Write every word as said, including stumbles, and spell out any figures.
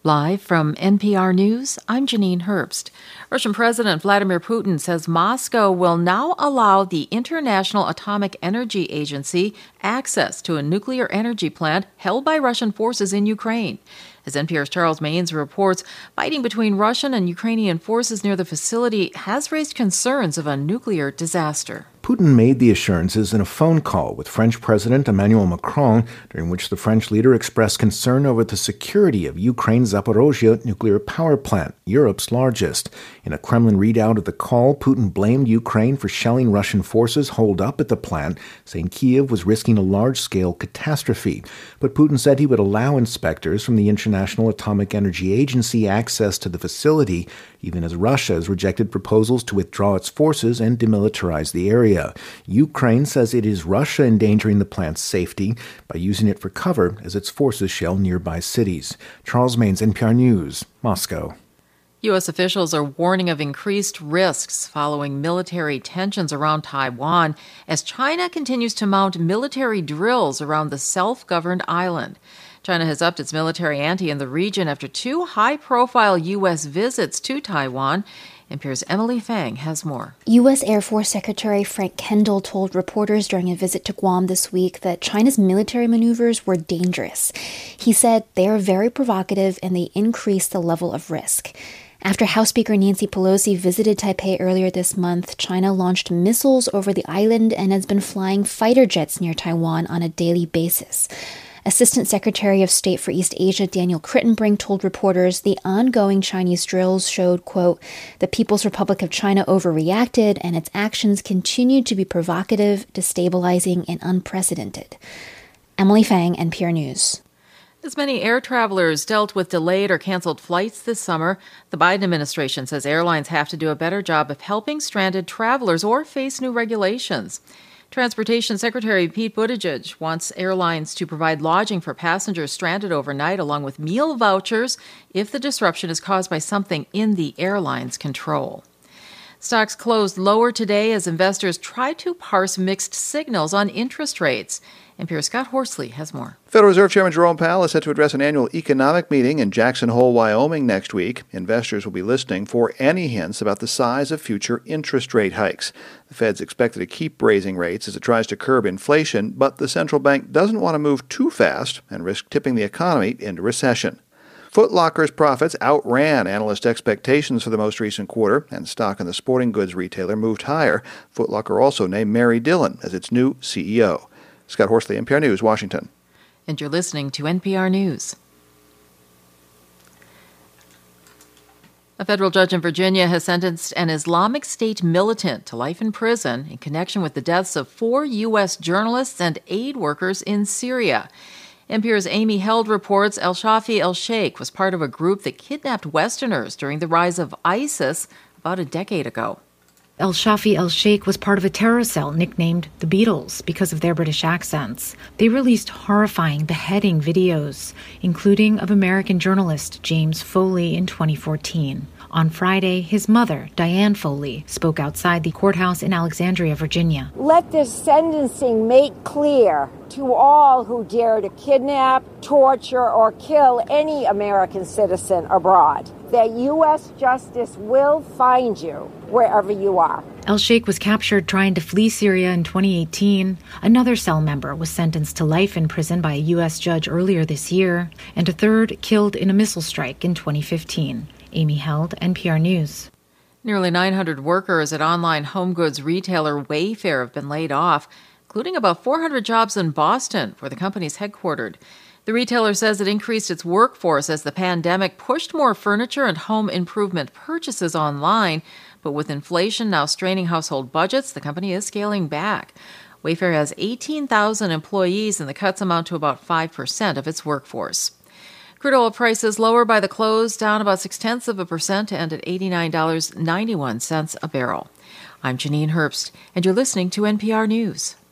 Live from N P R News, I'm Janine Herbst. Russian President Vladimir Putin says Moscow will now allow the International Atomic Energy Agency access to a nuclear energy plant held by Russian forces in Ukraine. As N P R's Charles Maynes reports, fighting between Russian and Ukrainian forces near the facility has raised concerns of a nuclear disaster. Putin made the assurances in a phone call with French President Emmanuel Macron, during which the French leader expressed concern over the security of Ukraine's Zaporozhye nuclear power plant, Europe's largest. In a Kremlin readout of the call, Putin blamed Ukraine for shelling Russian forces holed up at the plant, saying Kyiv was risking a large-scale catastrophe. But Putin said he would allow inspectors from the International Atomic Energy Agency access to the facility, even as Russia has rejected proposals to withdraw its forces and demilitarize the area. Ukraine says it is Russia endangering the plant's safety by using it for cover as its forces shell nearby cities. Charles Maynes, N P R News, Moscow. U S officials are warning of increased risks following military tensions around Taiwan as China continues to mount military drills around the self-governed island. China has upped its military ante in the region after two high-profile U S visits to Taiwan. N P R's Emily Fang has more. U S Air Force Secretary Frank Kendall told reporters during a visit to Guam this week that China's military maneuvers were dangerous. He said they are very provocative and they increase the level of risk. After House Speaker Nancy Pelosi visited Taipei earlier this month, China launched missiles over the island and has been flying fighter jets near Taiwan on a daily basis. Assistant Secretary of State for East Asia Daniel Crittenbrink told reporters the ongoing Chinese drills showed, quote, the People's Republic of China overreacted and its actions continued to be provocative, destabilizing, and unprecedented. Emily Fang, N P R News. As many air travelers dealt with delayed or canceled flights this summer, the Biden administration says airlines have to do a better job of helping stranded travelers or face new regulations. Transportation Secretary Pete Buttigieg wants airlines to provide lodging for passengers stranded overnight along with meal vouchers if the disruption is caused by something in the airline's control. Stocks closed lower today as investors try to parse mixed signals on interest rates. N P R's Scott Horsley has more. Federal Reserve Chairman Jerome Powell is set to address an annual economic meeting in Jackson Hole, Wyoming next week. Investors will be listening for any hints about the size of future interest rate hikes. The Fed's expected to keep raising rates as it tries to curb inflation, but the central bank doesn't want to move too fast and risk tipping the economy into recession. Foot Locker's profits outran analyst expectations for the most recent quarter, and stock in the sporting goods retailer moved higher. Foot Locker also named Mary Dillon as its new C E O. Scott Horsley, N P R News, Washington. And you're listening to N P R News. A federal judge in Virginia has sentenced an Islamic State militant to life in prison in connection with the deaths of four U S journalists and aid workers in Syria. N P R's Amy Held reports El-Shafi El-Sheikh was part of a group that kidnapped Westerners during the rise of ISIS about a decade ago. El-Shafi El-Sheikh was part of a terror cell nicknamed the Beatles because of their British accents. They released horrifying beheading videos, including of American journalist James Foley in twenty fourteen. On Friday, his mother, Diane Foley, spoke outside the courthouse in Alexandria, Virginia. Let this sentencing make clear to all who dare to kidnap, torture, or kill any American citizen abroad that U S justice will find you wherever you are. El-Sheikh was captured trying to flee Syria in twenty eighteen. Another cell member was sentenced to life in prison by a U S judge earlier this year, and a third killed in a missile strike in twenty fifteen. Amy Held, N P R News. Nearly nine hundred workers at online home goods retailer Wayfair have been laid off, including about four hundred jobs in Boston, where the company's headquartered. The retailer says it increased its workforce as the pandemic pushed more furniture and home improvement purchases online. But with inflation now straining household budgets, the company is scaling back. Wayfair has eighteen thousand employees, and the cuts amount to about five percent of its workforce. Crude oil prices lower by the close, down about six-tenths of a percent to end at eighty-nine dollars and ninety-one cents a barrel. I'm Janine Herbst, and you're listening to N P R News.